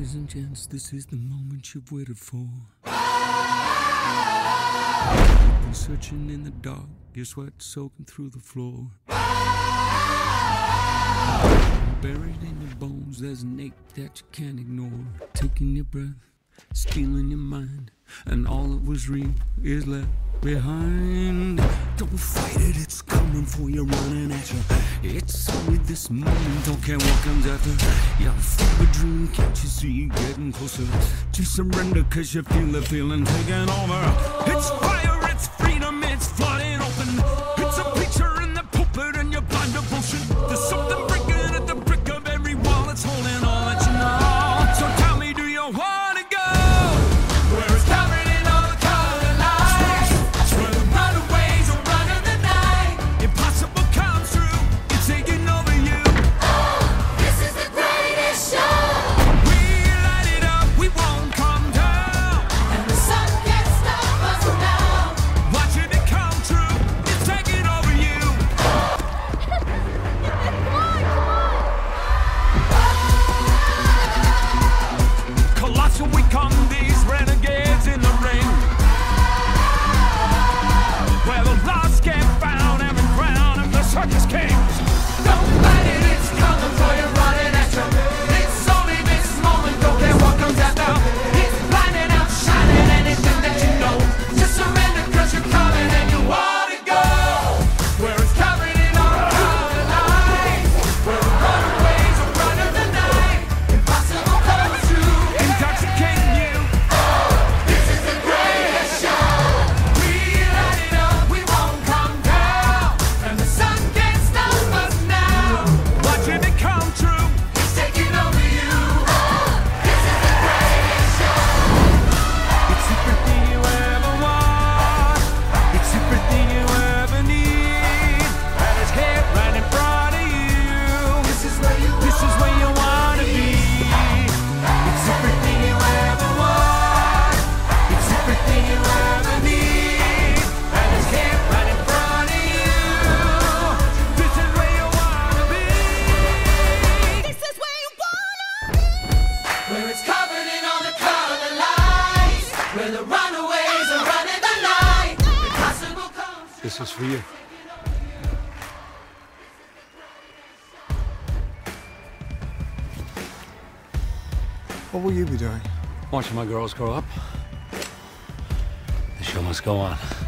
Ladies and gents, this is the moment you've waited for. You've been searching in the dark, your sweat soaking through the floor. Buried in your bones, there's an ache that you can't ignore. Taking your breath, stealing your mind, and all that was real is left behind. Don't fight it, it's coming for you, running at you. It's only this moment, don't care what comes after. You're full of a dream, can't you see you getting closer? Just surrender, cause you feel the feeling taking over. It's fire, it's freedom, it's flooding open. It's a picture in the pulpit and your blind devotion. There's something breaking at the brick of every wall that's holding all that you know. So tell me, do you wanna go where it's covered in all the colored lights? Where the runaways are running the night. Impossible comes true, it's taking over you. This is the greatest show. We light it up, we won't come down. And the sun can't stop us now. Watching it come true, it's taking over you. Colossal, we come, these renegades in the ring. Where the lost get found, every crown of the circus kings. Don't fight it, it's coming for you, running at you. It's only this moment, don't care what comes after. It's blinding, outshining anything that you know. Just surrender, cause you're coming and you wanna go where it's covered in all the colored lights. Where the runaways are running the night. Impossible comes true. Intoxicating you. This is the greatest show. We light it up, we won't come down. And the sun can't stop us now. Watching it come true. It's taking over you. This is the greatest show. It's everything you ever want. It's everything you ever need. And it's here right in front of you. This is where you This is where you wanna be. It's everything you ever want. It's everything you ever need. And it's here right in front of you. This is where you wanna be. This is where you wanna be. Where it's covered in all the colored lights. Where the runaways are running the night. Impossible comes true. This is for you. What will you be doing? Watching my girls grow up. The show must go on.